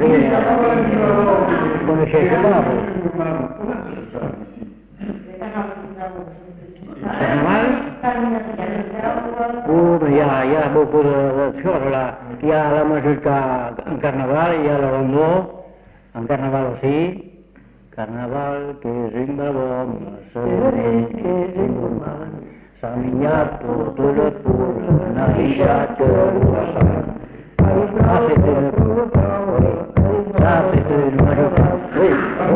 Conoscete Paolo? Carnaval? Hi ha beaucoup de choses là. Hi ha la música en carnaval, hi ha la rondó, en carnaval aussi. Carnaval que és indavant, serè que és indavant, s'ha minyat tot el cul, n'ha deixat que ho passat. Ah, c'était le coup. Ça, c'était le mariage. Oui.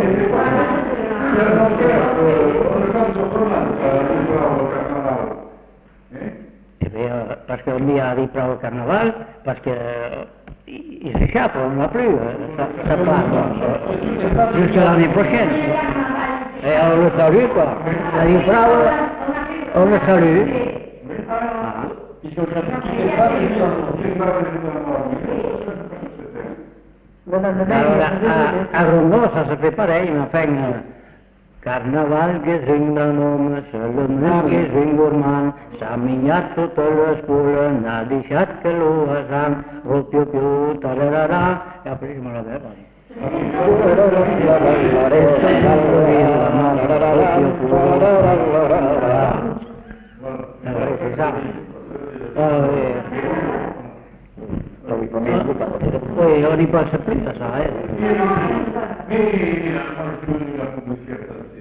Parce qu'on a dit prou au carnaval, parce que il s'échappe, on n'a plus, ça part jusqu'à l'année prochaine. Et on le salue quoi. On dit bravo, on le salue. A Rondó ça se fait pareil, mais enfin, Carnaval que és un gran home, Salomé que és un gormand, s'ha minyat tota l'escola, n'ha deixat que lo vessant, piu-piu, tarararà, i après me la veure. Poi ogni cosa prima, sai?